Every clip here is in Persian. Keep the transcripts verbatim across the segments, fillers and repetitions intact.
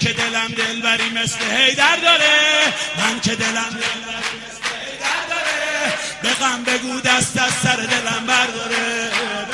که دلم دلبری مثل حیدر داره، من که دلم دلبری مثل حیدر داره، به غم بگو دست از سر دلم برداره.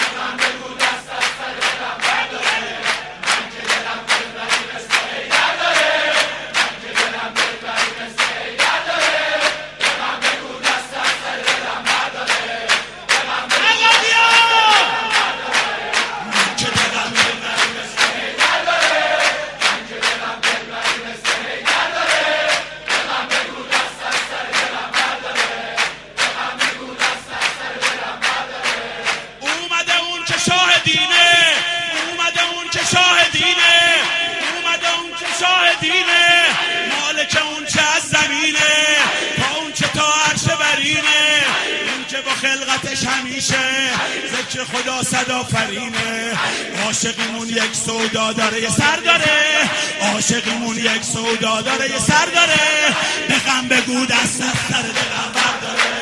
شاهدینه مالک اون چه از زمینه تا اون چه تا عرش برینه، اون که با خلقتش همیشه ذکر خدا صدا فرینه. عاشقیمون یک سودا داره یه سر داره، عاشقیمون یک سودا داره یه سر داره، به غم بگو دست از سر دلم برداره.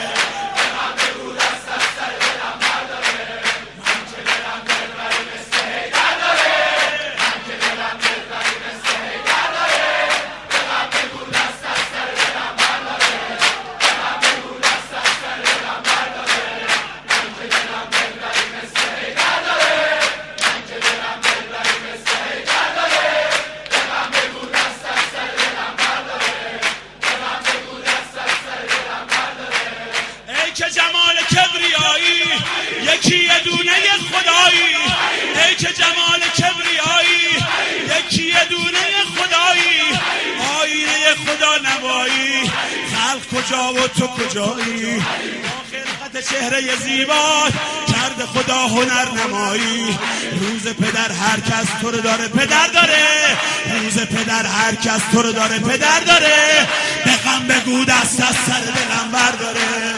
که جمال کبریایی یکی یه دونه خدایی، ای که جمال کبریایی یکی یه دونه خدایی، آینه خدا نمایی خلق کجا و تو کجایی، با خلقت چهره زیبا کرد خدا هنر نمایی. روز پدر هر کس تو رو داره پدر داره، روز پدر هر کس تو رو داره پدر داره، به غم بگو دست از سر دلم برداره.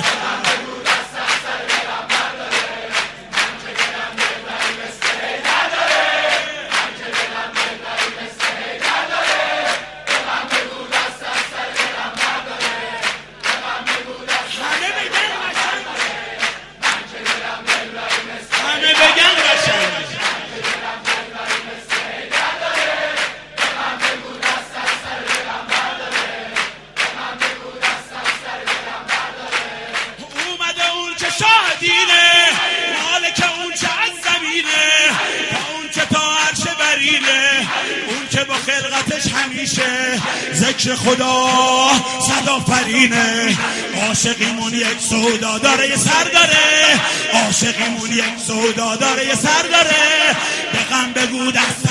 شاهدینه مالک اون چه از زمینه تا اون چه تا عرش برینه، اون که با خلقتش همیشه ذکر خدا صدا فرینه. عاشقیمون یک سودا داره یه سر داره، عاشقیمون یک سودا داره یه سر داره، به غم بگو دست